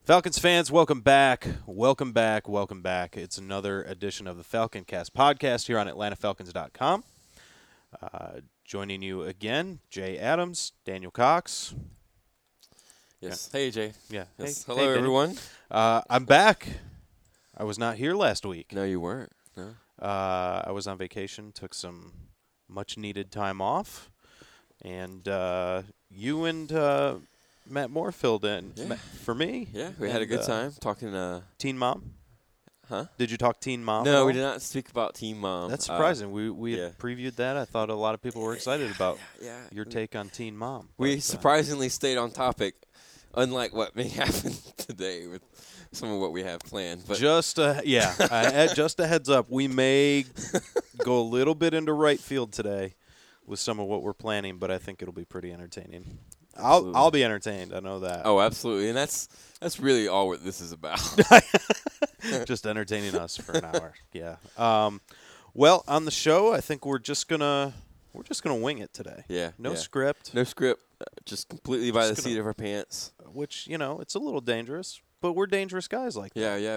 Falcons fans, welcome back. Welcome back. Welcome back. It's another edition of the Falcon Cast podcast here on AtlantaFalcons.com. Joining you again, Jay Adams, Daniel Cox. Yes. Hey, Jay. Yeah. Yes. Hey, Hello, Danny. everyone. I'm back. I was not here last week. No, you weren't. No. I was on vacation, took some much-needed time off, and you and Matt Moore filled in for me. Yeah, we had a good time talking. Teen Mom? Huh? Did you talk Teen Mom? No, we did not speak about Teen Mom. That's surprising. We yeah. had previewed that. I thought a lot of people were excited about Yeah. your take on Teen Mom. We But, surprisingly stayed on topic, unlike what may happen today with some of what we have planned. But just a heads up, we may go a little bit into right field today with some of what we're planning, but I think it'll be pretty entertaining. I'll be entertained. I know that. Oh, absolutely, and that's really all what this is about. Just entertaining us for an hour. Yeah. Well, on the show, I think we're just gonna wing it today. Yeah. No script. No script. Just completely by Just the seat of our pants. Which, it's a little dangerous, but we're dangerous guys like that. Yeah.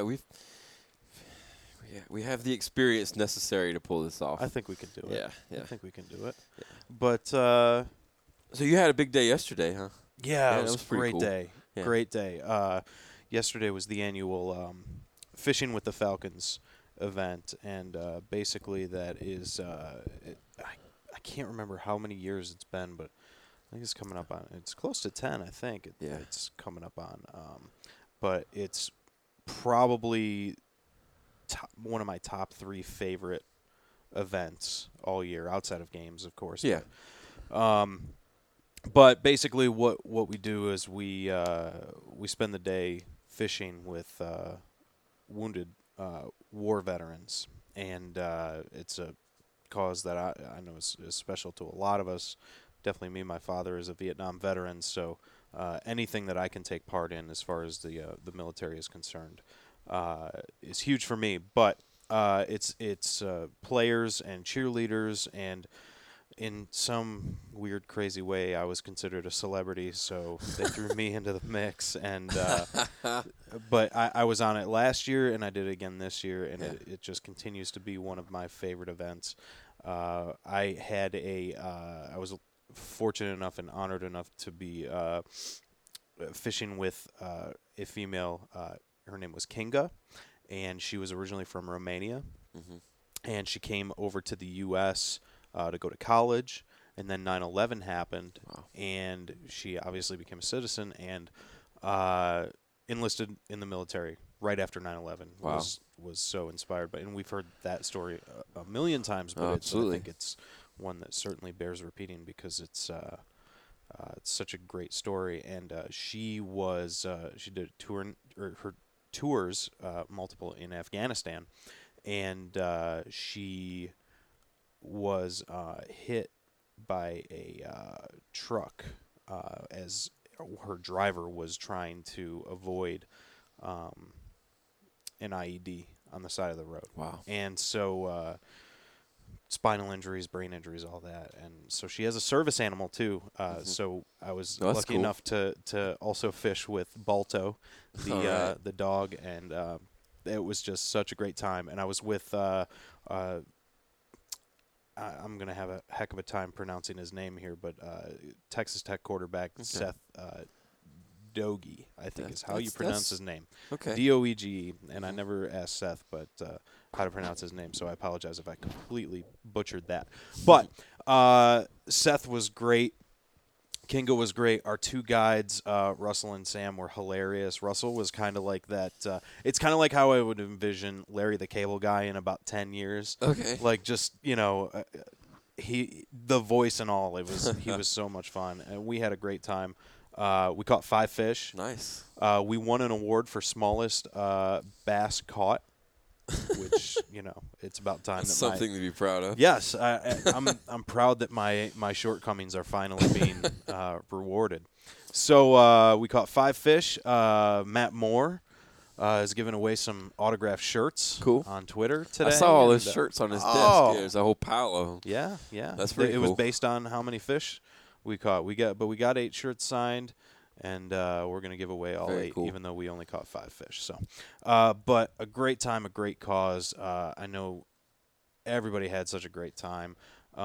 We have the experience necessary to pull this off. I think we can do it. Yeah. I think we can do it. Yeah. But So you had a big day yesterday, huh? yeah, it that was was a pretty great cool. day. Yeah. Great day. Yesterday was the annual Fishing with the Falcons event, and basically that is I can't remember how many years it's been, but I think it's coming up on. It's close to 10, I think. Yeah. It's coming up on. But it's probably one of my top 3 favorite events all year, outside of games, of course. Yeah. But basically, what we do is we spend the day fishing with wounded war veterans, and it's a cause that I know is special to a lot of us. Definitely me. My father is a Vietnam veteran, so anything that I can take part in as far as the military is concerned is huge for me. But it's players and cheerleaders, and in some weird, crazy way, I was considered a celebrity, so they threw me into the mix. And but I was on it last year, and I did it again this year, and it just continues to be one of my favorite events. I was fortunate enough and honored enough to be fishing with a female. Her name was Kinga, and she was originally from Romania, and she came over to the U.S. To go to college, and then 9/11 happened, and she obviously became a citizen and enlisted in the military right after 9/11. Wow. Was so inspired by, and we've heard that story a million times, but Absolutely. I think it's one that certainly bears repeating because it's such a great story. And she did a tour, her tours multiple in Afghanistan, and she was hit by a truck as her driver was trying to avoid an IED on the side of the road. Wow. And so spinal injuries, brain injuries, all that. And so she has a service animal too. So I was lucky cool. enough to also fish with Balto, the dog, and it was just such a great time. And I was with I'm going to have a heck of a time pronouncing his name here, but Texas Tech quarterback Seth Doege, I think is how you pronounce his name. Okay. Doege, and I never asked Seth how to pronounce his name, so I apologize if I completely butchered that. But Seth was great. Kinga was great. Our 2 guides, Russell and Sam, were hilarious. Russell was kind of like that. It's kind of like how I would envision Larry the Cable Guy in about 10 years. Okay. Like just, the voice and all. He was so much fun, and we had a great time. We caught 5 fish. Nice. We won an award for smallest bass caught, which it's about time. That's something to be proud of. Yes, I'm proud that my shortcomings are finally being rewarded. So we caught 5 fish. Matt Moore is giving away some autographed shirts on Twitter today. I saw all those shirts on his desk. Yeah, there's a whole pile of them. Yeah. That's pretty It cool. was based on how many fish we caught. We got 8 shirts signed. and we're going to give away all Very 8, cool. even though we only caught 5 fish. So, but a great time, a great cause. I know everybody had such a great time.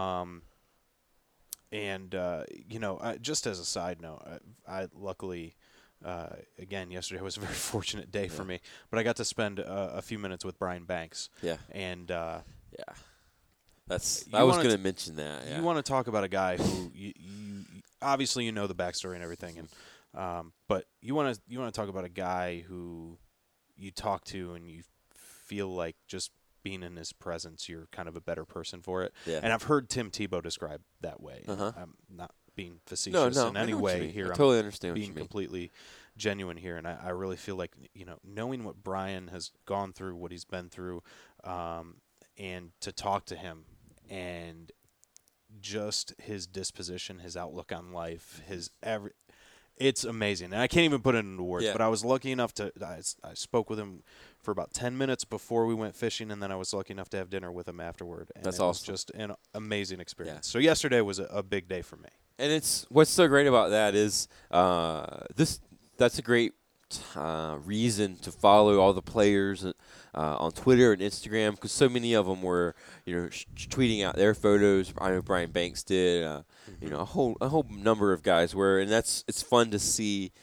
And, just as a side note, I luckily, again, yesterday was a very fortunate day for me, but I got to spend a few minutes with Brian Banks. Yeah. And Yeah. I You was wanna going to mention that. Yeah. you want to talk about a guy who you obviously you know the backstory and everything, and but you want to talk about a guy who you talk to and you feel like just being in his presence, you're kind of a better person for it. Yeah. And I've heard Tim Tebow described that way. Uh-huh. I'm not being facetious in I any know what you way mean. here. I I'm totally understand what being you mean. completely genuine here, and I really feel like knowing what Brian has gone through, what he's been through, and to talk to him and just his disposition, his outlook on life, it's amazing. And I can't even put it into words, Yeah. but I was lucky enough I spoke with him for about 10 minutes before we went fishing, and then I was lucky enough to have dinner with him afterward. And That's it was awesome. just an amazing experience. Yeah. So yesterday was a big day for me. And it's what's so great about that is that's a great reason to follow all the players on Twitter and Instagram, because so many of them were tweeting out their photos. I know Brian Banks did. A whole number of guys were, and it's fun to see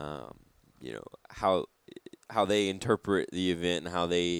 how they interpret the event and how they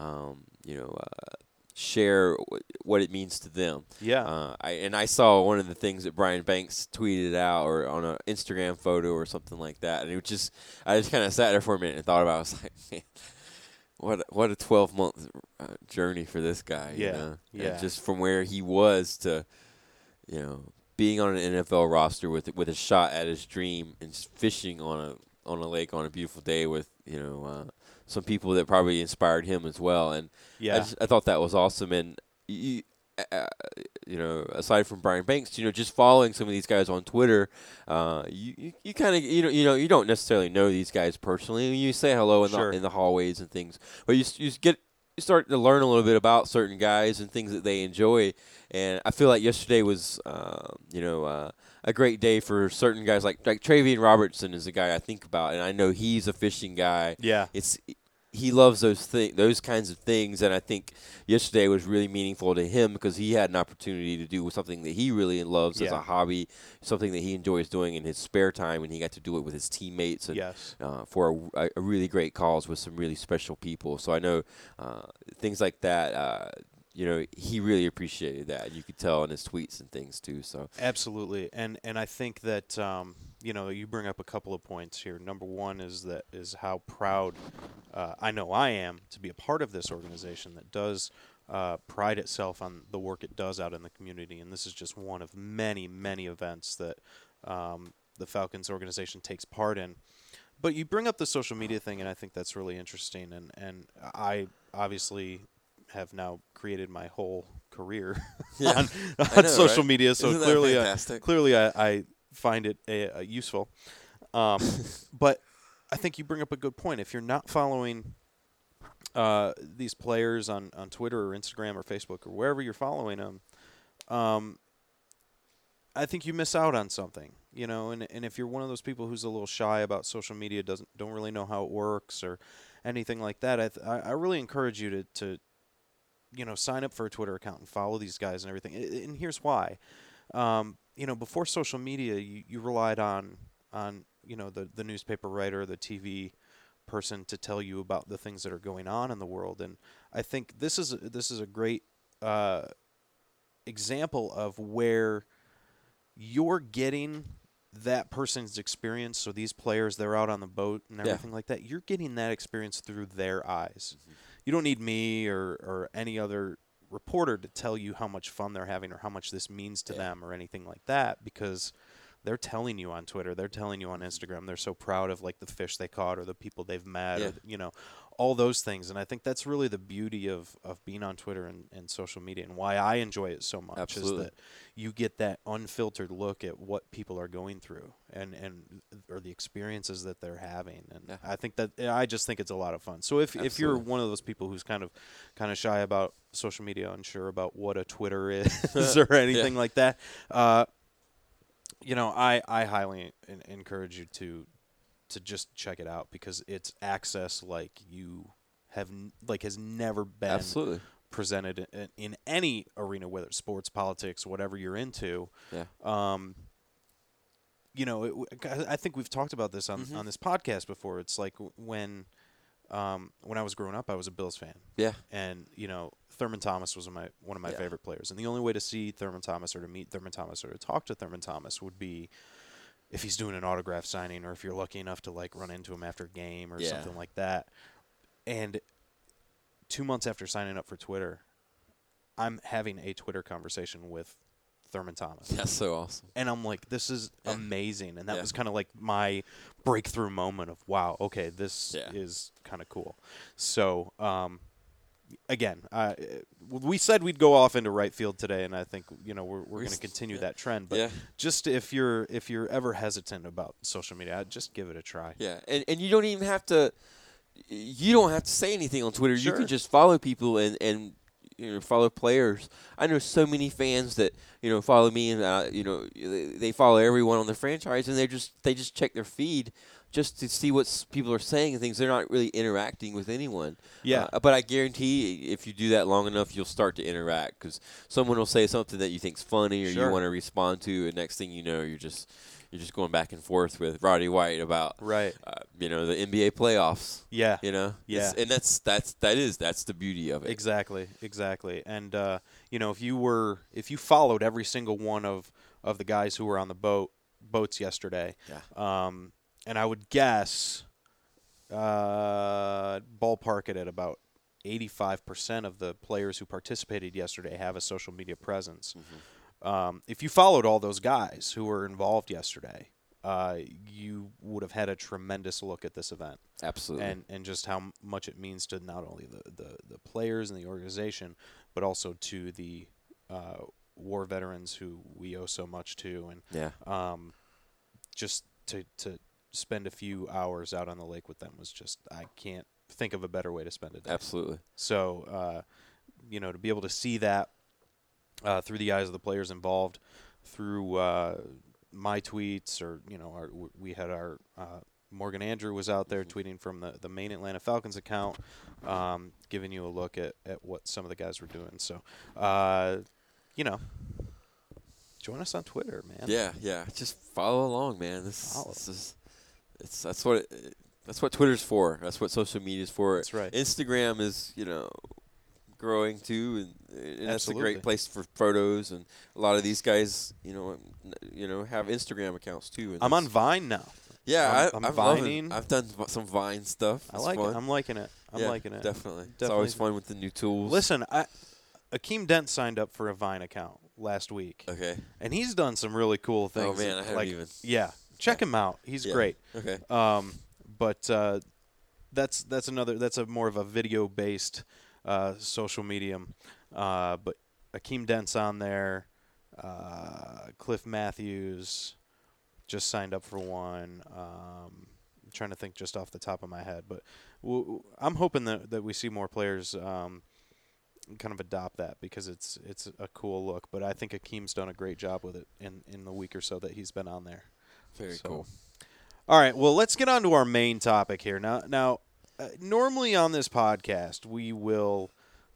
share what it means to them. Yeah. I saw one of the things that Brian Banks tweeted out or on an Instagram photo or something like that, and I just kind of sat there for a minute and thought about it. I was like, man, what a 12-month journey for this guy. Yeah. Yeah. And just from where he was to being on an NFL roster with a shot at his dream and just fishing on a lake on a beautiful day with some people that probably inspired him as well. And Yeah. I thought that was awesome. And aside from Brian Banks, just following some of these guys on Twitter, you kind of you don't necessarily know these guys personally. You say hello in the hallways and things, but you start to learn a little bit about certain guys and things that they enjoy. And I feel like yesterday was a great day for certain guys like Travian Robertson is a guy I think about, and I know he's a fishing guy. Yeah. He loves those kinds of things, and I think yesterday was really meaningful to him because he had an opportunity to do something that he really loves as a hobby, something that he enjoys doing in his spare time, and he got to do it with his teammates and for a really great cause with some really special people. So I know things like that. He really appreciated that. You could tell in his tweets and things too. So absolutely, and I think that you bring up a couple of points here. Number one is how proud I know I am to be a part of this organization that does pride itself on the work it does out in the community, and this is just one of many, many events that the Falcons organization takes part in. But you bring up the social media thing, and I think that's really interesting, and I obviously have now created my whole career on social media, so clearly I find it useful. But I think you bring up a good point. If you're not following these players on Twitter or Instagram or Facebook or wherever you're following them, I think you miss out on something, and if you're one of those people who's a little shy about social media, don't really know how it works or anything like that, I really encourage you to sign up for a Twitter account and follow these guys and everything. And here's why. Before social media, you relied on the newspaper writer, the TV person to tell you about the things that are going on in the world. And I think this is a great example of where you're getting that person's experience. So these players, they're out on the boat and everything like that. You're getting that experience through their eyes. Mm-hmm. You don't need me or any other reporter to tell you how much fun they're having or how much this means to them or anything like that, because they're telling you on Twitter, they're telling you on Instagram, they're so proud of like the fish they caught or the people they've met or, all those things. And I think that's really the beauty of being on Twitter and social media, and why I enjoy it so much. Absolutely. Is that you get that unfiltered look at what people are going through and or the experiences that they're having. And I just think it's a lot of fun. So if you're one of those people who's kind of shy about social media, unsure about what a Twitter is or anything like that, I highly encourage you to just check it out because it's access like you has never been Absolutely. presented in any arena, whether it's sports, politics, whatever you're into. Yeah. I think we've talked about this on this podcast before. It's like when I was growing up, I was a Bills fan. Yeah. And Thurman Thomas was one of my favorite players. And the only way to see Thurman Thomas or to meet Thurman Thomas or to talk to Thurman Thomas would be if he's doing an autograph signing or if you're lucky enough to like run into him after a game or something like that. And 2 months after signing up for Twitter, I'm having a Twitter conversation with Thurman Thomas. That's so awesome. And I'm like, this is amazing. And that was kind of like my breakthrough moment of, wow, okay, this is kind of cool. So, again, we said we'd go off into right field today, and I think we're going to continue that trend. But just if you're ever hesitant about social media, just give it a try. Yeah, and you don't even have to. You don't have to say anything on Twitter. Sure. You can just follow people and follow players. I know so many fans that follow me, and they follow everyone on the franchise, and they just check their feed just to see what people are saying and things. They're not really interacting with anyone. Yeah. But I guarantee if you do that long enough, you'll start to interact because someone will say something that you think's funny or you want to respond to, and next thing you know, you're just going back and forth with Roddy White about the NBA playoffs. Yeah. Yeah. And that's the beauty of it. Exactly. And if you followed every single one of the guys who were on the boats yesterday, and I would guess ballpark it at about 85% of the players who participated yesterday have a social media presence. If you followed all those guys who were involved yesterday, you would have had a tremendous look at this event. Absolutely. And just how much it means to not only the players and the organization, but also to the war veterans who we owe so much to. And just to spend a few hours out on the lake with them was just, I can't think of a better way to spend it. Absolutely. So, to be able to see that through the eyes of the players involved, through my tweets, or we had our Morgan Andrew was out there tweeting from the main Atlanta Falcons account, giving you a look at what some of the guys were doing. So, join us on Twitter, man. Yeah. Just follow along, man. That's what Twitter's for. That's what social media is for. That's right. Instagram is growing too, and that's a great place for photos. And a lot of these guys, have Instagram accounts too. And I'm on Vine now. Yeah, I'm Vining. I've done some Vine stuff. I like it. I'm liking it. Definitely. It's always fun with the new tools. Listen, Akeem Dent signed up for a Vine account last week. Okay. And he's done some really cool things. Oh man, I haven't even. Yeah, check him out. He's great. Okay. But that's another. That's a more of a video based social medium. But Akeem Dent's on there. Cliff Matthews just signed up for one. I'm trying to think just off the top of my head, but I'm hoping that we see more players kind of adopt that because it's a cool look. But I think Akeem's done a great job with it in the week or so that he's been on there. Very cool. All right, well, let's get on to our main topic here. Now, normally on this podcast, we will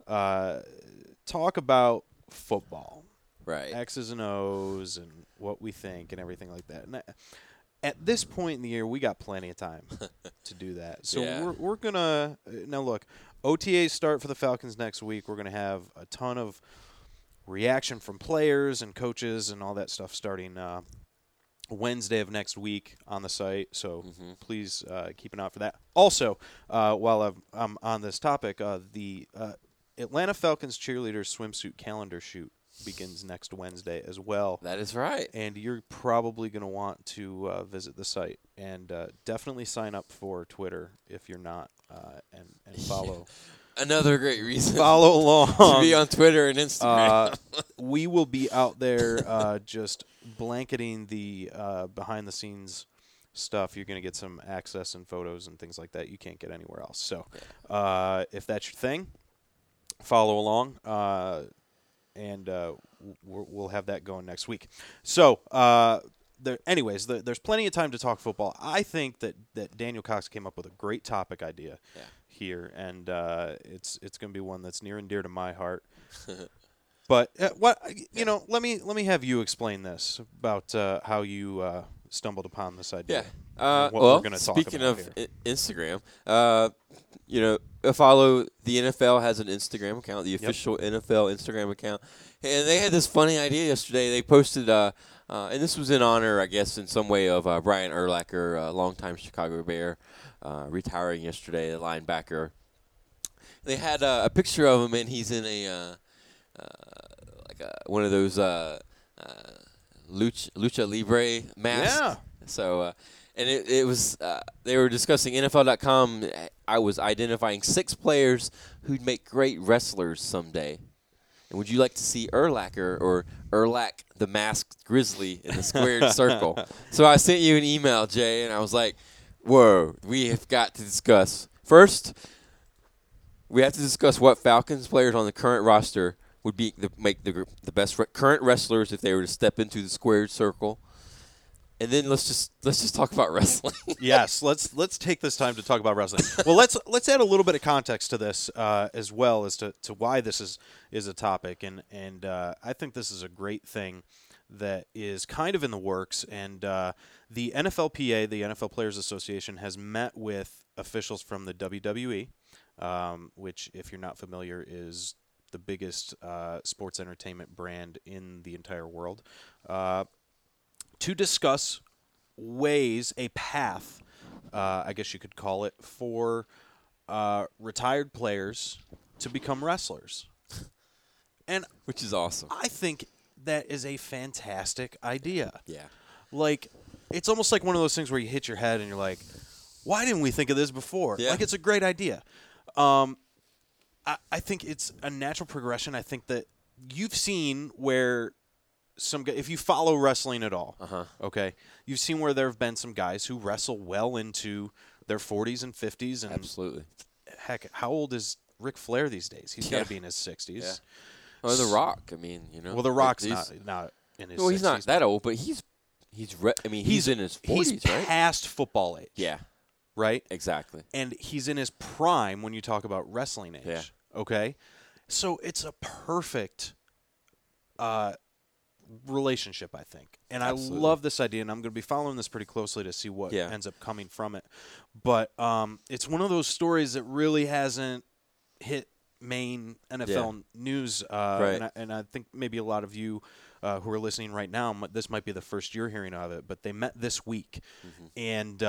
talk about football. Right. X's and O's and what we think and everything like that. And at this point in the year, we got plenty of time to do that. So we're going to – now, look, OTAs start for the Falcons next week. We're going to have a ton of reaction from players and coaches and all that stuff starting Wednesday of next week on the site. So please keep an eye out for that. Also, while I'm on this topic, the Atlanta Falcons cheerleaders swimsuit calendar shoot begins next Wednesday as well. That is right. And you're probably going to want to visit the site and definitely sign up for Twitter if you're not and follow. Another great reason. Follow along. To be on Twitter and Instagram. We will be out there just blanketing the behind-the-scenes stuff. You're going to get some access and photos and things like that you can't get anywhere else. So if that's your thing, follow along. And we'll have that going next week. So there's plenty of time to talk football. I think that Daniel Cox came up with a great topic idea here, and it's going to be one that's near and dear to my heart. But let me have you explain this about how you stumbled upon this idea. Yeah. What we're going to talk speaking about of here. Instagram, follow the NFL has an Instagram account, the official NFL Instagram account, and they had this funny idea yesterday. They posted, and this was in honor, I guess, in some way of Brian Urlacher, a longtime Chicago Bear, retiring yesterday, a linebacker. They had a picture of him, and he's in a one of those lucha libre masks. Yeah. So, and it was they were discussing NFL.com. I was identifying 6 players who'd make great wrestlers someday. And would you like to see Urlacher or Urlach the Masked Grizzly in the squared circle? So I sent you an email, Jay, and I was like, whoa, we have got to discuss. First, we have to discuss what Falcons players on the current roster would make the best current wrestlers if they were to step into the squared circle. And then let's just talk about wrestling. Yes, let's take this time to talk about wrestling. Well, let's add a little bit of context to this as well as to why this is a topic, and I think this is a great thing that is kind of in the works. And the NFLPA, the NFL Players Association, has met with officials from the WWE, which, if you're not familiar, is the biggest sports entertainment brand in the entire world. To discuss a path, I guess you could call it, for retired players to become wrestlers. And which is awesome. I think that is a fantastic idea. Yeah. Like, it's almost like one of those things where you hit your head and you're like, why didn't we think of this before? Yeah. Like, it's a great idea. I think it's a natural progression. I think that you've seen where if you follow wrestling at all, okay, you've seen where there have been some guys who wrestle well into their 40s and 50s. And absolutely. Heck, how old is Ric Flair these days? He's got to be in his 60s. Yeah. Well, The Rock, I mean, Well, The Rock's not in his 60s. Well, he's not that old, but he's in his 40s, he's right? past football age. Yeah. Right? Exactly. And he's in his prime when you talk about wrestling age. Yeah. Okay? So it's a perfect relationship, I think. And Absolutely. I love this idea, and I'm going to be following this pretty closely to see what ends up coming from it. But it's one of those stories that really hasn't hit main NFL news. Right. And I think maybe a lot of you who are listening right now, this might be the first you're hearing of it, but they met this week. Mm-hmm. And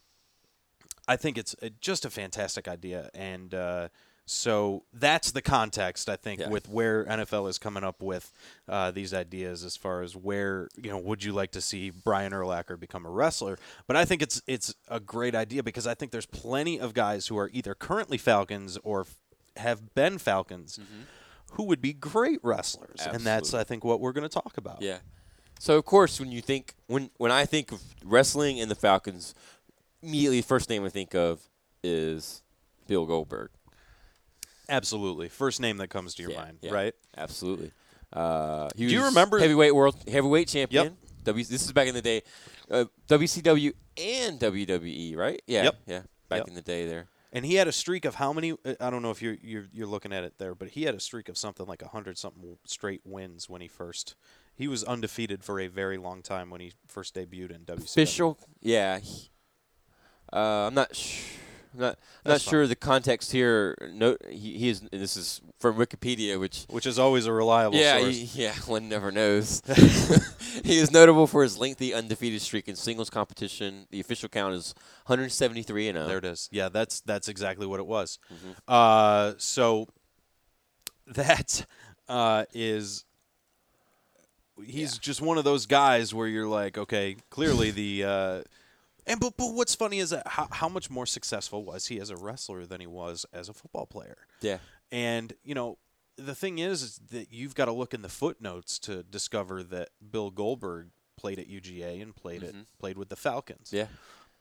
I think it's just a fantastic idea. And so that's the context, I think, with where NFL is coming up with these ideas as far as where, would you like to see Brian Urlacher become a wrestler? But I think it's a great idea because I think there's plenty of guys who are either currently Falcons or have been Falcons who would be great wrestlers. Absolutely. And that's, I think, what we're going to talk about. Yeah. So, of course, when I think of wrestling and the Falcons, immediately the first name I think of is Bill Goldberg. Absolutely. First name that comes to your mind, right? Absolutely. Do you remember heavyweight champion? Yep. This is back in the day. WCW and WWE, right? Yeah. Yep. Yeah. Back in the day there. And he had a streak of how many? I don't know if you're looking at it there, but he had a streak of something like 100-something straight wins when he was undefeated for a very long time when he first debuted in WCW. Official, yeah. I'm not sure the context here. No, he is. This is from Wikipedia, which is always a reliable source. One never knows. He is notable for his lengthy undefeated streak in singles competition. The official count is 173-0. There it is. Yeah, that's exactly what it was. Mm-hmm. So that is. He's just one of those guys where you're like, okay, clearly the. But what's funny is that how much more successful was he as a wrestler than he was as a football player? Yeah. And, the thing is that you've got to look in the footnotes to discover that Bill Goldberg played at UGA and played with the Falcons. Yeah.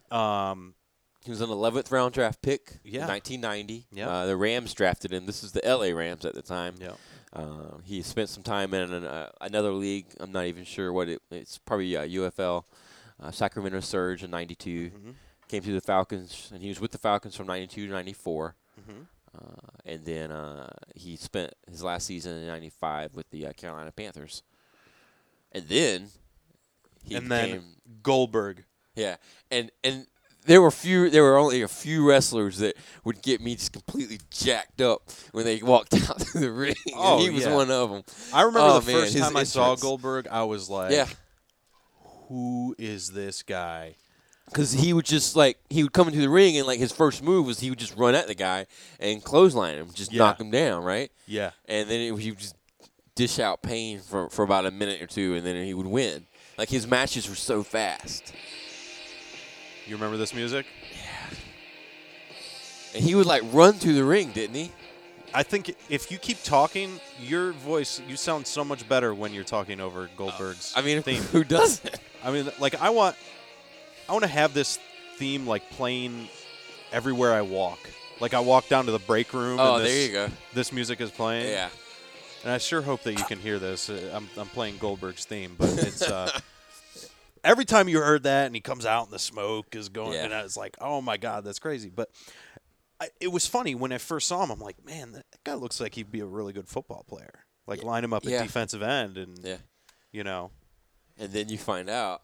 He was an 11th round draft pick in 1990. Yeah. The Rams drafted him. This is the LA Rams at the time. Yeah. He spent some time in another league. I'm not even sure what it's probably UFL, Sacramento Surge in '92. Mm-hmm. Came to the Falcons, and he was with the Falcons from '92 to '94. Mm-hmm. And then he spent his last season in '95 with the Carolina Panthers. And then then Goldberg. Yeah, and there were only a few wrestlers that would get me just completely jacked up when they walked out to the ring. Oh, and he was one of them. I remember the man, first time I saw Goldberg, I was like, yeah. Who is this guy? Because he would come into the ring and his first move was he would just run at the guy and clothesline him, just knock him down, right? Yeah. And then he would just dish out pain for about a minute or two, and then he would win. His matches were so fast. You remember this music? Yeah. And he would run through the ring, didn't he? I think if you keep talking, your voice, you sound so much better when you're talking over Goldberg's theme. Who doesn't? I mean, I want to have this theme playing everywhere I walk. I walk down to the break room. Oh, and there you go. This music is playing. Yeah. And I sure hope that you can hear this. I'm playing Goldberg's theme, but it's every time you heard that and he comes out and the smoke is going, and I was like, oh my God, that's crazy. But it was funny when I first saw him. I'm like, man, that guy looks like he'd be a really good football player. Line him up at defensive end, and you know. And then you find out.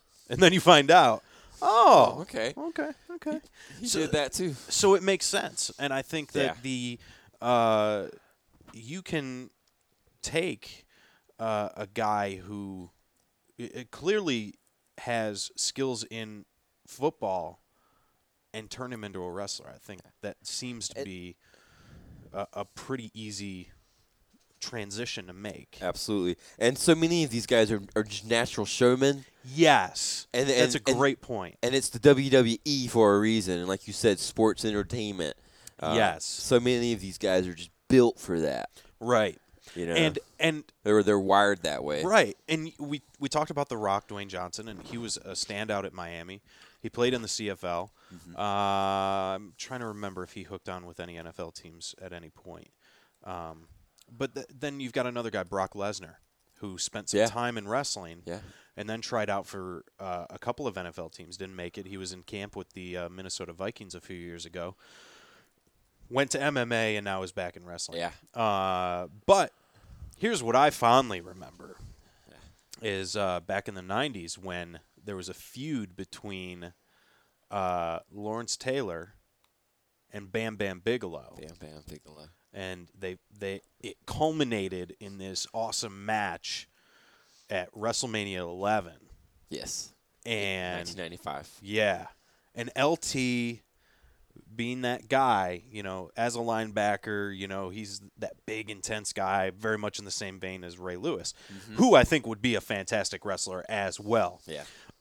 Oh, okay. He so, did that too. So it makes sense, and I think that you can take a guy who clearly has skills in football and turn him into a wrestler. I think that seems to be a pretty easy transition to make. Absolutely. And so many of these guys are just natural showmen. Yes. And that's a great point. And it's the WWE for a reason. And like you said, sports entertainment. Yes. So many of these guys are just built for that. Right. You know, and they're wired that way. Right. And we talked about The Rock, Dwayne Johnson, and he was a standout at Miami. He played in the CFL. Mm-hmm. I'm trying to remember if he hooked on with any NFL teams at any point. But then you've got another guy, Brock Lesnar, who spent some time in wrestling and then tried out for a couple of NFL teams. Didn't make it. He was in camp with the Minnesota Vikings a few years ago. Went to MMA and now is back in wrestling. Yeah. But here's what I fondly remember is back in the 90s when there was a feud between Lawrence Taylor and Bam Bam Bigelow. And it culminated in this awesome match at WrestleMania 11. Yes. And 1995. Yeah. And LT being that guy, as a linebacker, he's that big, intense guy, very much in the same vein as Ray Lewis, who I think would be a fantastic wrestler as well. Yeah.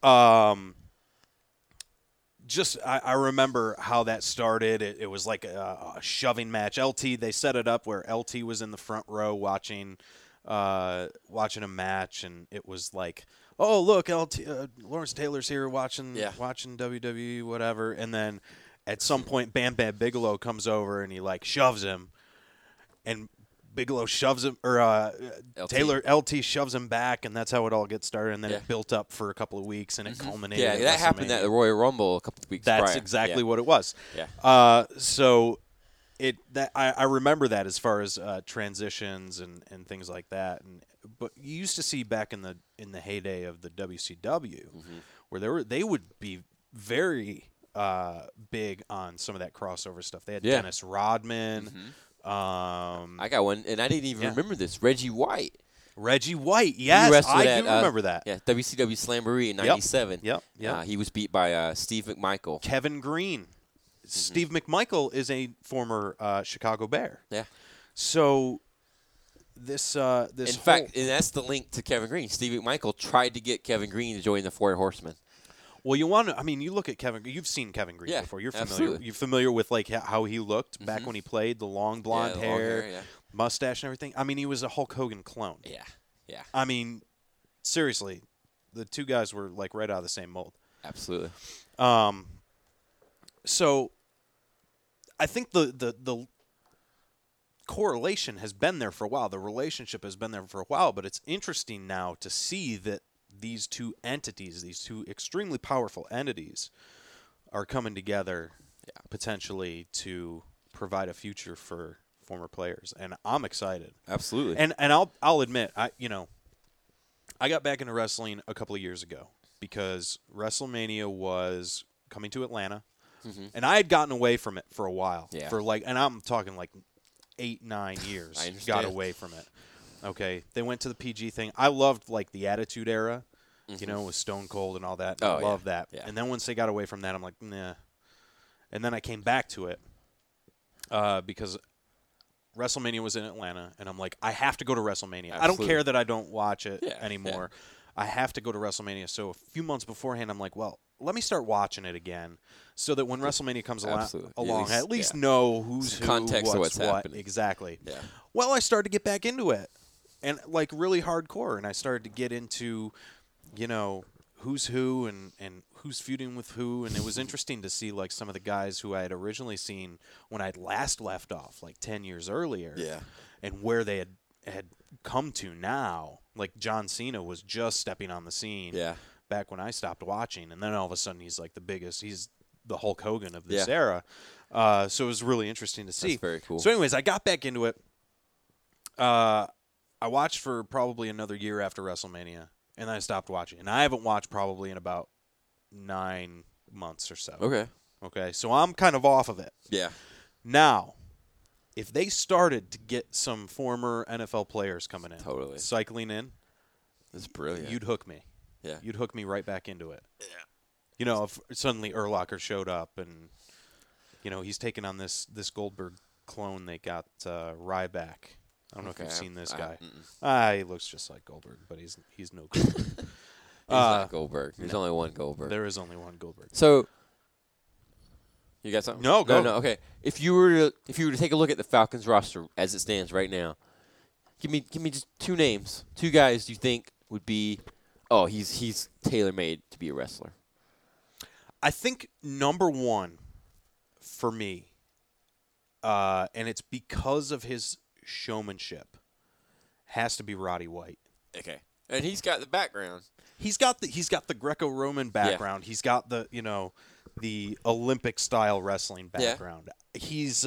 I remember how that started. It was like a shoving match. They set it up where LT was in the front row watching a match, and it was like, oh, look, Lawrence Taylor's here watching WWE, whatever. And then at some point, Bam Bam Bigelow comes over and he shoves him, and Bigelow shoves him, or LT shoves him back, and that's how it all gets started. And then it built up for a couple of weeks, and it culminated. Yeah, that happened at the Royal Rumble a couple of weeks prior. That's exactly what it was. Yeah. So I remember that as far as transitions and things like that. But you used to see back in the heyday of the WCW, where they would be very big on some of that crossover stuff. They had Dennis Rodman. I got one, and I didn't even remember this. Reggie White, yes, I do remember that. Yeah, WCW Slamboree in '97. Yep. He was beat by Steve McMichael. Kevin Green. Steve McMichael is a former Chicago Bear. Yeah. So this in fact, and that's the link to Kevin Green. Steve McMichael tried to get Kevin Green to join the Four Horsemen. Well, you look at Kevin. You've seen Kevin Green before. You're familiar. Absolutely. You're familiar with how he looked back when he played, the long blonde hair, mustache, and everything. He was a Hulk Hogan clone. Yeah. Seriously, the two guys were right out of the same mold. Absolutely. So, I think the correlation has been there for a while. The relationship has been there for a while, but it's interesting now to see that these two entities, these two extremely powerful entities, are coming together potentially to provide a future for former players, and I'm excited. Absolutely. And I'll admit, I got back into wrestling a couple of years ago because WrestleMania was coming to Atlanta, and I had gotten away from it for a while. Yeah. And I'm talking like 8-9 years. I understand. Got away from it. Okay, they went to the PG thing. I loved like the Attitude Era, with Stone Cold and all that. And I loved that. Yeah. And then once they got away from that, I'm like, nah. And then I came back to it because WrestleMania was in Atlanta, and I'm like, I have to go to WrestleMania. Absolutely. I don't care that I don't watch it anymore. Yeah. I have to go to WrestleMania. So a few months beforehand, I'm like, well, let me start watching it again so that when WrestleMania comes along, at least know who's who, context of what's what. happening. Exactly. Yeah. Well, I started to get back into it, and like really hardcore, and I started to get into, who's who and who's feuding with who, and it was interesting to see like some of the guys who I had originally seen when I'd last left off, like 10 years earlier, and where they had come to now. Like John Cena was just stepping on the scene back when I stopped watching, and then all of a sudden he's like the biggest. He's the Hulk Hogan of this era. So it was really interesting to see. That's very cool. So anyways, I got back into it. I watched for probably another year after WrestleMania, and then I stopped watching. And I haven't watched probably in about 9 months or so. Okay, so I'm kind of off of it. Yeah. Now, if they started to get some former NFL players coming in, cycling in, that's brilliant. You'd hook me. Yeah. You'd hook me right back into it. Yeah. If suddenly Urlacher showed up and, he's taking on this Goldberg clone they got, Ryback. I don't know if you've seen this guy. He looks just like Goldberg, but he's no Goldberg. He's not Goldberg. There's only one Goldberg. There is only one Goldberg. So, you got something? No, go. No. Okay. If you were to take a look at the Falcons roster as it stands right now, give me just two names, two guys you think would be, he's tailor-made to be a wrestler. I think number one for me, and it's because of his showmanship, has to be Roddy White. Okay. And he's got the background. He's got the Greco-Roman background. Yeah. He's got the Olympic style wrestling background. Yeah. He's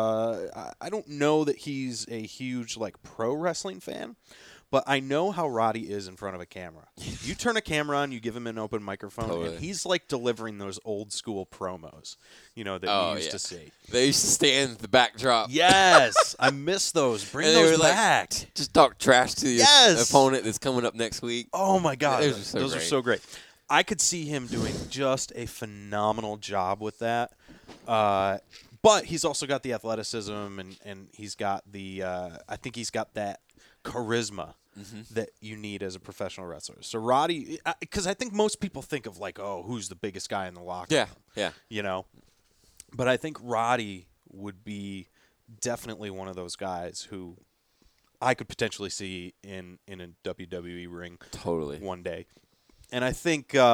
I don't know that he's a huge like pro wrestling fan, but I know how Roddy is in front of a camera. You turn a camera on, you give him an open microphone, and he's like delivering those old school promos, that you used to see. They used to stand at the backdrop. Yes, I miss those. Bring those back. Just talk trash to your opponent that's coming up next week. Oh my God, those are so great. I could see him doing just a phenomenal job with that. But he's also got the athleticism and he's got the I think he's got that charisma that you need as a professional wrestler. So Roddy, because I think most people think of like, who's the biggest guy in the locker room? Yeah. But I think Roddy would be definitely one of those guys who I could potentially see in a WWE ring one day. And I think you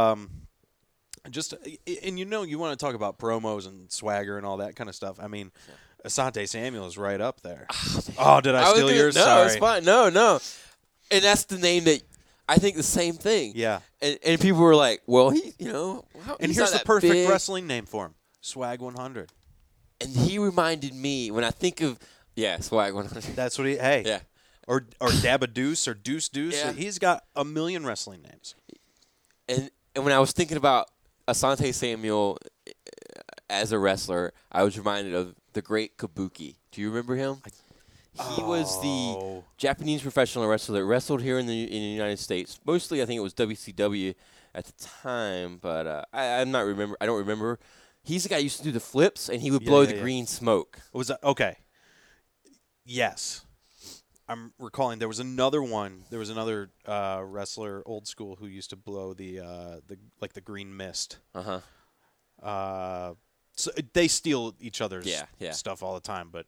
want to talk about promos and swagger and all that kind of stuff. I mean, Asante Samuel is right up there. Did I steal yours? No, Sorry. It's fine. No. And that's the name that I think the same thing. Yeah. And people were like, well, and here's the perfect wrestling name for him. Swag 100. And he reminded me, when I think of, Swag 100. That's what yeah. Or Dabba-Deuce or Deuce. Yeah. He's got a million wrestling names. And when I was thinking about Asante Samuel as a wrestler, I was reminded of the great Kabuki. Do you remember him? He was the Japanese professional wrestler that wrestled here in the United States. Mostly, I think it was WCW at the time, but I don't remember. He's the guy who used to do the flips, and he would blow the green smoke. Was that okay? Yes. I'm recalling there was another one. There was another wrestler, old school, who used to blow the green mist. So they steal each other's stuff all the time, but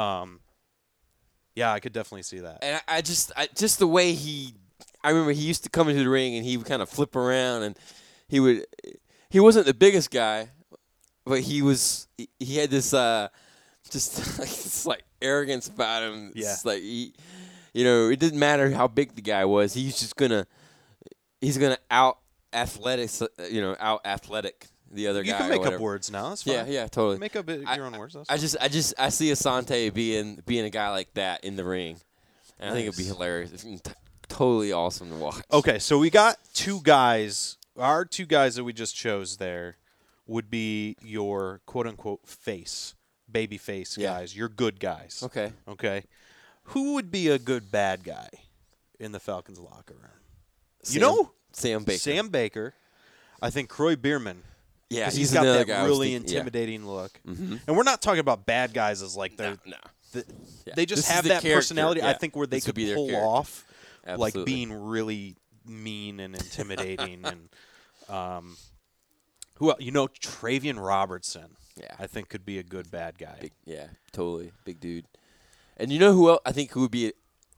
I could definitely see that. And I just the way I remember he used to come into the ring and he would kind of flip around and he wasn't the biggest guy, but he had this just like, this like arrogance about him. Yeah. It's like he, it didn't matter how big the guy was. He's gonna out athletic the other guy. You can make or up whatever. words now. That's fine. Yeah, totally. Make up your own words. I see Asante being a guy like that in the ring, and I think it'd be hilarious. It's totally awesome to watch. Okay, so we got two guys. Our two guys that we just chose there would be your quote unquote baby face guys. Your good guys. Okay. Okay. Who would be a good bad guy in the Falcons locker room? Sam Baker. Sam Baker. I think Croy Bierman. Yeah, because he's got another that guy really intimidating look. Mm-hmm. And we're not talking about bad guys as like they're they just have that personality. I think where they could pull off like being really mean and intimidating and Travian Robertson. Yeah, I think could be a good bad guy. Totally big dude. And you know who else I think who would be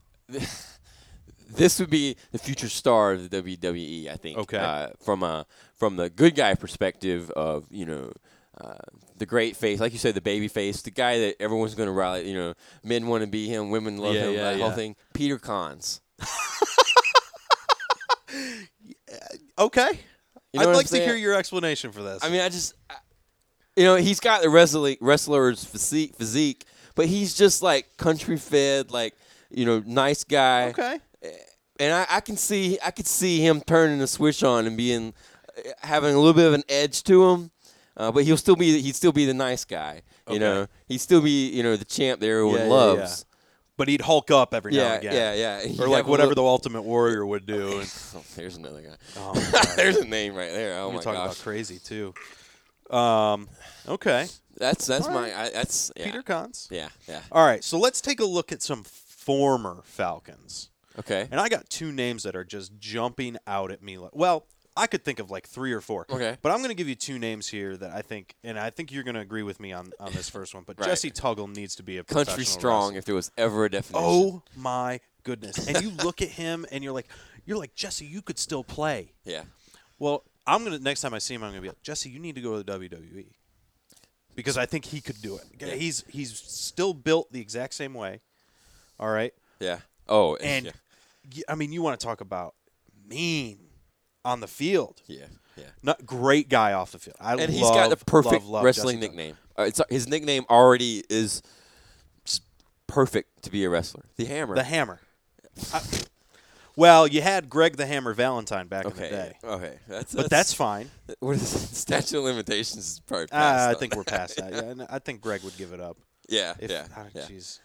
this would be the future star of the WWE, I think. Okay. From the good guy perspective of, the great face, like you said, the baby face, the guy that everyone's going to rally, men want to be him, women love him, that whole thing. Peter Cons. Okay. You know I'd like to hear your explanation for this. I mean, he's got the wrestler's physique, but he's just like country fed, like, nice guy. Okay. And I could see him turning the switch on and having a little bit of an edge to him, but he'd still be the nice guy. Okay. He'd still be the champ that everyone loves. Yeah. But he'd hulk up every now and again. Yeah. Or like whatever the Ultimate Warrior would do. There's another guy. Oh, my God. There's a name right there. Oh, my gosh. You're talking about crazy, too. Okay. That's right. yeah. Peter Cons. Yeah. All right, so let's take a look at some former Falcons. Okay. And I got two names that are just jumping out at me. Well, I could think of like 3 or 4. Okay. But I'm going to give you two names here that I think you're going to agree with me on this first one. But Right. Jesse Tuggle needs to be a professional Country strong, wrestler. if there was ever a definition. Oh my goodness! And you look at him and you're like Jesse, you could still play. Yeah. Well, next time I see him, I'm gonna be like, Jesse, you need to go to the WWE because I think he could do it. Yeah. He's still built the exact same way. All right. Yeah. Oh, And I mean, you want to talk about mean on the field? Yeah. Not great guy off the field. He's got the perfect love wrestling Jesse nickname. His nickname already is just perfect to be a wrestler. The Hammer. The Hammer. Well, you had Greg the Hammer Valentine back in the day. Okay. But that's fine. What is it? Statute of limitations is probably past. I think we're past that. Yeah, and I think Greg would give it up. Yeah. Jeez.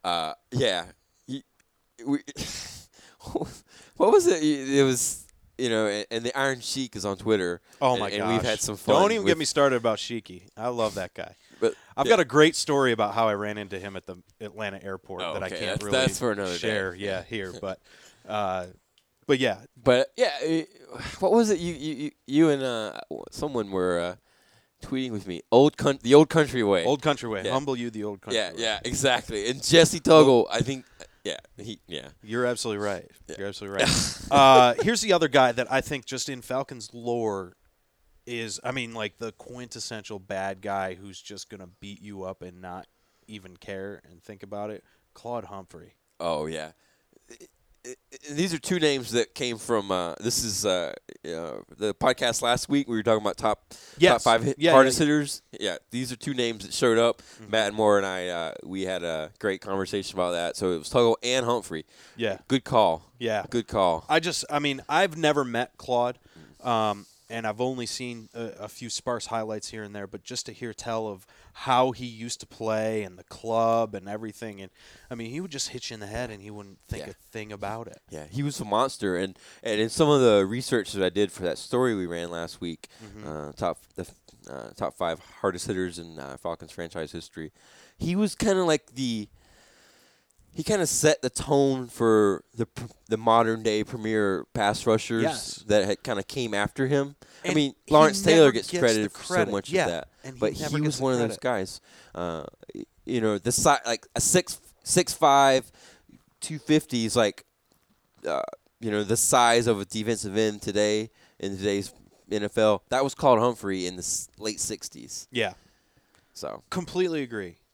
What was it? It was, and the Iron Sheik is on Twitter. Oh, my gosh. gosh. And we've had some fun. Don't even get me started about Sheiky. I love that guy. But I've got a great story about how I ran into him at the Atlanta airport that I can't really that's for another share. day. Yeah, here. But yeah. But, yeah, what was it? You and someone were tweeting with me. The old country way. Old country way. Yeah. Humble you the old country way. Yeah, exactly. And Jesse Tuggle, I think, You're absolutely right. Yeah. You're absolutely right. Here's the other guy that I think just in Falcons lore is, like the quintessential bad guy who's just going to beat you up and not even care and think about it. Claude Humphrey. Oh, yeah. These are two names that came from this is the podcast last week. We were talking about top 5 hardest hitters. Yeah, these are two names that showed up. Mm-hmm. Matt Moore and I we had a great conversation about that. So it was Tuggle and Humphrey. Yeah, good call. Yeah, good call. I've never met Claude, and I've only seen a few sparse highlights here and there. But just to hear tell of how he used to play and the club and everything, and he would just hit you in the head and he wouldn't think a thing about it. Yeah, he was a monster, and in some of the research that I did for that story we ran last week, top 5 hardest hitters in Falcons franchise history, he was kind of like he kind of set the tone for the modern day premier pass rushers that had kind of came after him. And Lawrence Taylor gets credited for credit. so much of that, but he was one of those guys. The size, like a 6'5", 250 is like, the size of a defensive end today in today's NFL. That was called Humphrey in the late '60s. Yeah, so completely agree.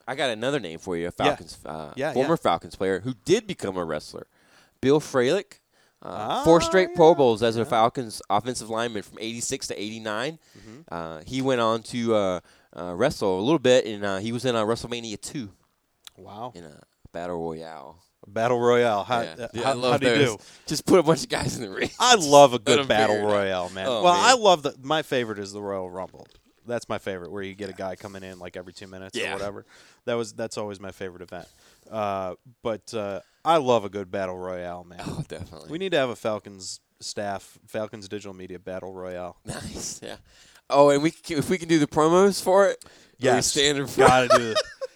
I got another name for you, a Falcons, Yeah, former yeah. Falcons player who did become a wrestler. Bill Fralick, 4 straight Pro Bowls as a Falcons offensive lineman from 86 to 89. He went on to wrestle a little bit, and he was in WrestleMania 2. Wow. In a Battle Royale. Battle Royale. How do you do? Just put a bunch of guys in the ring. I love a Let 'em good Battle figure it out. Royale, man. Oh, well, man. I love my favorite is the Royal Rumble. That's my favorite, where you get a guy coming in like every 2 minutes or whatever. That's always my favorite event. But I love a good Battle Royale, man. Oh, definitely. We need to have a Falcons Digital Media Battle Royale. Nice, yeah. Oh, and if we can do the promos for it, Yes, standing for gotta do it.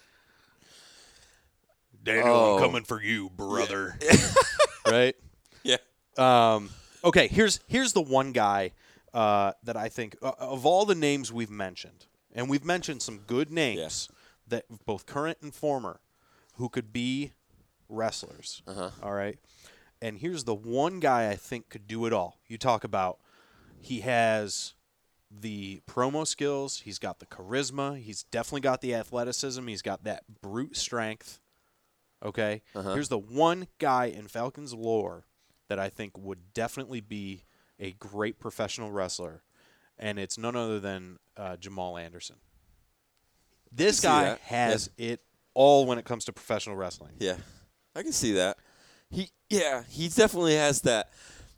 Daniel, I'm coming for you, brother. Right? Yeah. Okay, here's the one guy that I think of all the names we've mentioned, and we've mentioned some good names that both current and former who could be wrestlers. All right, and here's the one guy I think could do it all. You talk about he has the promo skills, he's got the charisma, he's definitely got the athleticism, he's got that brute strength. Okay, here's the one guy in Falcons lore that I think would definitely be a great professional wrestler, and it's none other than Jamal Anderson. This guy has it all when it comes to professional wrestling. Yeah, I can see that. He definitely has that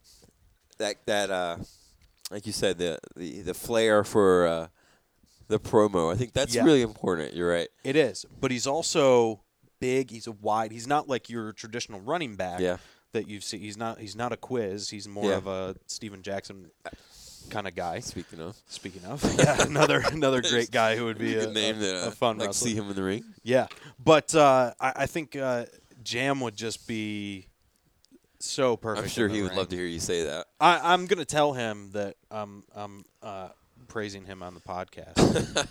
like you said, the flair for the promo. I think that's really important. You're right. It is, but he's also big. He's he's not like your traditional running back that you see. He's not a quiz. He's more of a Steven Jackson kind of guy. Speaking of, another great guy who would be good name a fun like wrestler. see him in the ring. Yeah, but I think Jam would just be so perfect. I'm sure he would ring. love to hear you say that. I'm gonna tell him that I'm praising him on the podcast.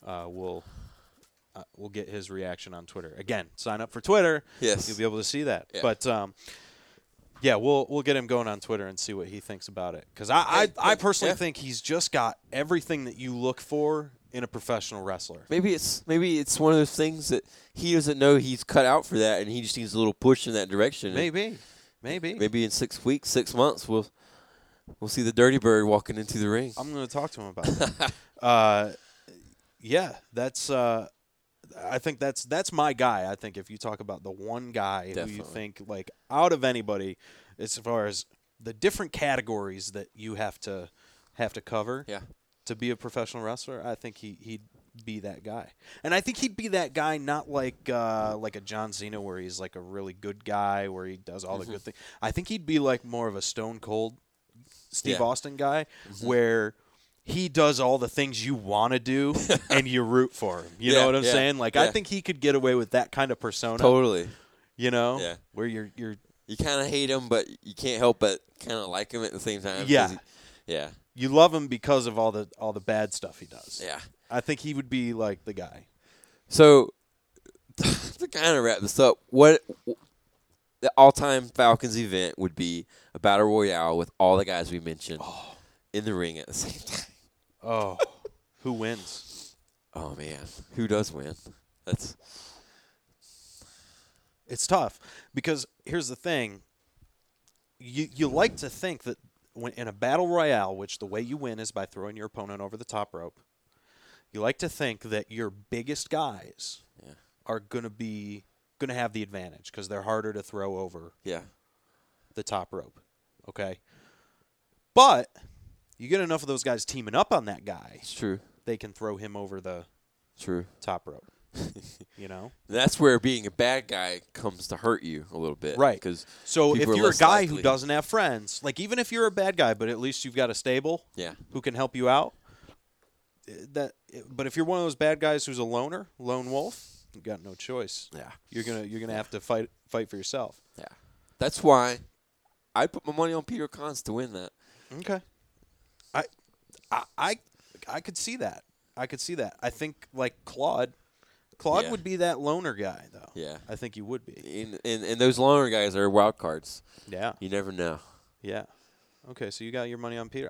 We'll get his reaction on Twitter. Again, sign up for Twitter. Yes, you'll be able to see that. Yeah. But we'll get him going on Twitter and see what he thinks about it. Because I personally think he's just got everything that you look for in a professional wrestler. Maybe it's one of those things that he doesn't know he's cut out for that, and he just needs a little push in that direction. Maybe in 6 weeks, 6 months, we'll see the Dirty Bird walking into the ring. I'm going to talk to him about that. That's. I think that's my guy. I think if you talk about the one guy who you think like out of anybody, as far as the different categories that you have to cover to be a professional wrestler, I think he'd be that guy. And I think he'd be that guy, not like a John Cena where he's like a really good guy where he does all the good things. I think he'd be like more of a Stone Cold Steve Austin guy where he does all the things you want to do and you root for him. You know what I'm saying? Like I think he could get away with that kind of persona. Totally. You know? Yeah. Where you kind of hate him, but you can't help but kind of like him at the same time. Yeah. Yeah. You love him because of all the bad stuff he does. Yeah. I think he would be like the guy. So to kind of wrap this up, what the all-time Falcons event would be a battle royale with all the guys we mentioned in the ring at the same time. Oh, who wins? Oh man, who does win? It's tough because here's the thing. You like to think that when in a battle royale, which the way you win is by throwing your opponent over the top rope, you like to think that your biggest guys are gonna have the advantage because they're harder to throw over the top rope. Okay, but you get enough of those guys teaming up on that guy. It's true. They can throw him over the top rope. You know? That's where being a bad guy comes to hurt you a little bit. Right. So if you're a guy who doesn't have friends, like even if you're a bad guy, but at least you've got a stable who can help you out. But if you're one of those bad guys who's a lone wolf, you've got no choice. Yeah. You're gonna have to fight for yourself. Yeah. That's why I put my money on Peter Cons to win that. Okay. I could see that. I think like Claude would be that loner guy though. Yeah. I think he would be. And those loner guys are wild cards. Yeah. You never know. Yeah. Okay, so you got your money on Peter.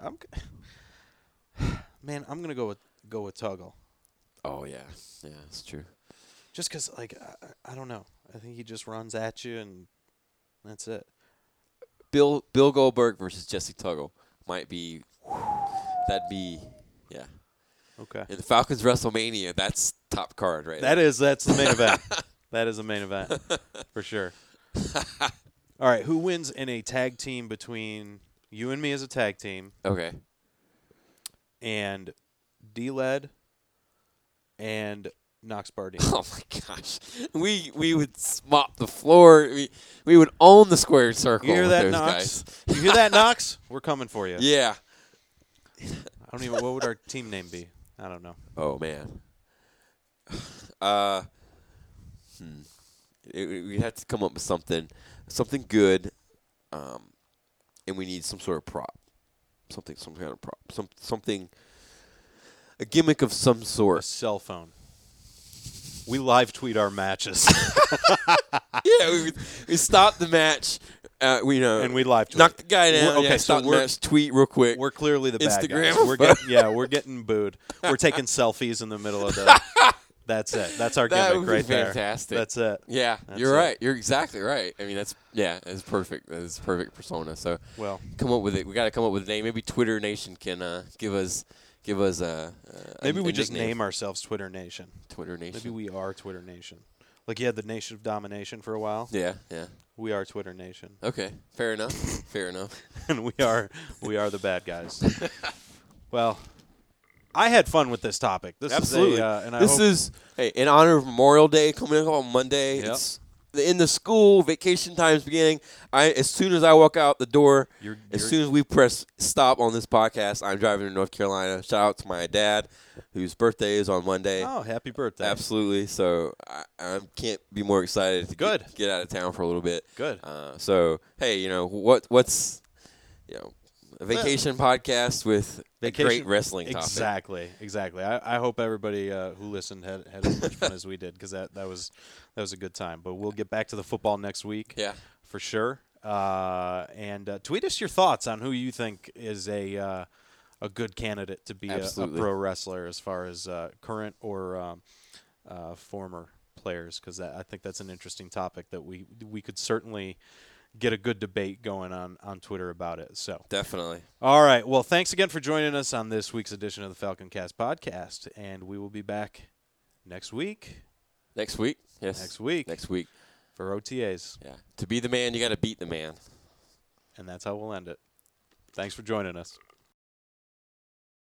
I'm gonna go with Tuggle. Oh yeah. Yeah, that's true. Just because, like, I don't know. I think he just runs at you, and that's it. Bill Goldberg versus Jesse Tuggle might be. That'd be, yeah. Okay. In the Falcons WrestleMania, that's top card right That's the main event. That is the main event for sure. All right, who wins in a tag team between you and me as a tag team? Okay. And D-Led and Knox Bardine. Oh my gosh, we would mop the floor. We would own the squared circle. You hear with that, those Knox? guys. You hear that, Knox? We're coming for you. Yeah. I don't even. What would our team name be? I don't know. Oh man. We have to come up with something good, and we need some sort of prop, some kind of prop, something, a gimmick of some A sort. cell phone. We live tweet our matches. Yeah, we stop the match. And we live tweet. Knock the guy down. Okay, so stop the match. Tweet real quick. We're clearly the bad Instagram. guys. We're getting booed. We're taking selfies in the middle of the. That's it. That's our That gimmick would be right there. fantastic. That's it. Yeah, That's you're it. right. You're exactly right. I mean, that's perfect. That's perfect persona. So, Well, come up with it. We got to come up with a name. Maybe Twitter Nation can give us maybe we a just nickname. name ourselves Twitter Nation. Twitter Nation. Maybe we are Twitter Nation. Like you had the Nation of Domination for a while. Yeah. We are Twitter Nation, Okay. Fair enough. Fair enough. and we are the bad guys. Well, I had fun with this topic. This Absolutely. is and I This hope is in honor of Memorial Day coming up on Monday. Yep. It's in the school vacation times beginning. As soon as I walk out the door, as soon as we press stop on this podcast, I'm driving to North Carolina. Shout out to my dad, whose birthday is on Monday. Oh, happy birthday! Absolutely. So I can't be more excited to get out of town for a little bit. Good. So hey, what's a vacation podcast with a great wrestling topic. Exactly. I hope everybody who listened had as much fun as we did, because that was a good time. But we'll get back to the football next week. Yeah, for sure. And tweet us your thoughts on who you think is a good candidate to be a pro wrestler, as far as current or former players, because I think that's an interesting topic that we could certainly get a good debate going on Twitter about it. So definitely. All right. Well, thanks again for joining us on this week's edition of the Falcon Cast podcast, and we will be back next week. Next week? Yes. Next week for OTAs. Yeah. To be the man, you got to beat the man. And that's how we'll end it. Thanks for joining us.